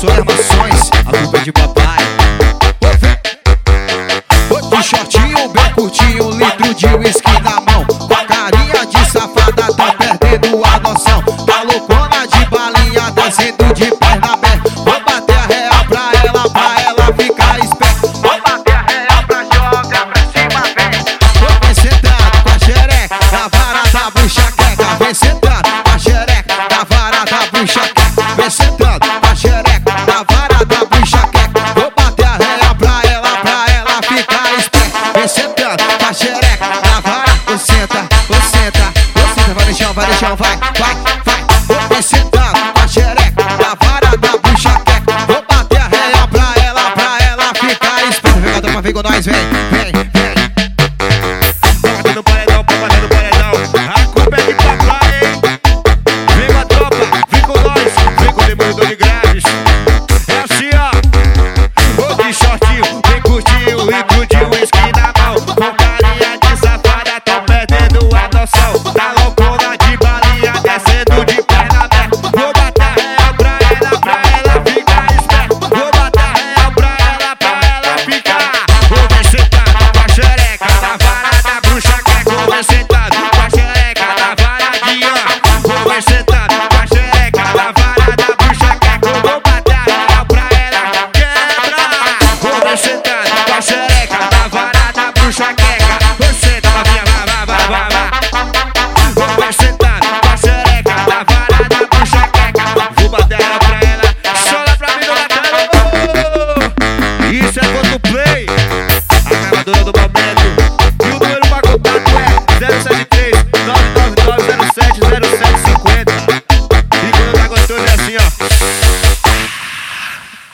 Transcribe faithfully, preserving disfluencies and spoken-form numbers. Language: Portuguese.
sou armações, a culpa é de papai. De shortinho bem curtinho, um litro de uísque na mão, com a carinha de safada, tá perdendo a noção. Tá loucona de balinha, descendo de perna aberta. Vou bater a real pra ela, pra ela ficar esperta. Vou bater a real pra jogar pra cima, vem. Vem sentando com a xereca, na vara da bruxa queca. Vem sentando com a xereca, na vara da bruxa queca. Vem sentando com a xereca, na vara da bruxa queca. Vou bater a real pra ela, pra ela ficar esperta. Vem sentando com a xereca, na vara. Ou senta, ou senta, ou senta, vai no chão, vai no chão, vai, vai, vai. Vem sentando com a xereca, na vara da bruxa queca. Vou bater a real pra ela, pra ela ficar esperta. Vem, vem com nós, vem.